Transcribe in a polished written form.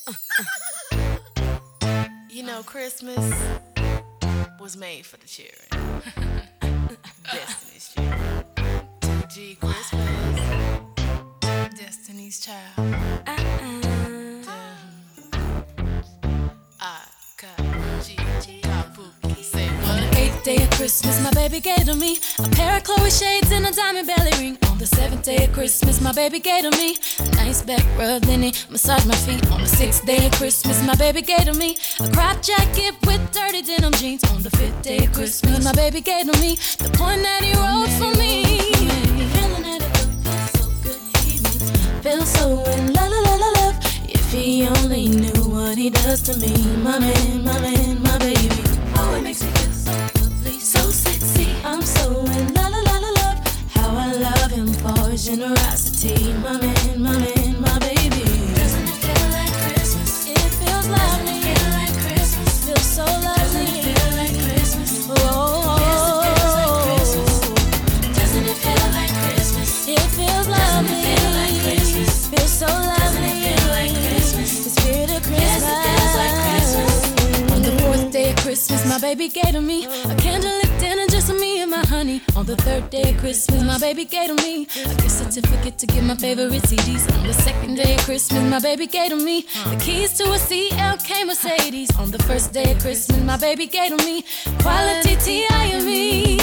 You know, Christmas was made for the children. Destiny's children. G Christmas. Destiny's Child. Say On what? the 8th day of Christmas, my baby gave to me a pair of Chloe shades and a diamond belly ring. On the 7th day of Christmas, my baby gave to me a nice back rub, then he massaged my feet. On the 6th day of Christmas, my baby gave to me a crop jacket with dirty denim jeans. On the 5th day of Christmas, my baby gave to me the point that he wrote for me. Feeling that it feels so good, he feels so in love, love, love, love. If he only knew what he does to me, my man, my baby. Oh, it makes me feel so lovely, so sexy. I'm so in love, love, love, love. How I love him for his generosity, my man, my baby. Doesn't it feel like Christmas? It feels lovely. Doesn't it feel like Christmas? Feels so lovely. Doesn't it feel like Christmas? Oh, yes, it feels like Christmas. Doesn't it feel like Christmas? It feels lovely. Doesn't it feel like Christmas? Feels so lovely. Doesn't it feel like Christmas? The spirit of Christmas. Yes, it feels like Christmas. On the 4th day of Christmas, my baby gave to me a candlelit dinner just for me and my honey. On the 3rd day of Christmas, my baby gave to me a gift certificate to get my favorite CDs. On the 2nd day of Christmas, my baby gave to me the keys to a CLK Mercedes. On the 1st day of Christmas, my baby gave to me quality T.I. and me.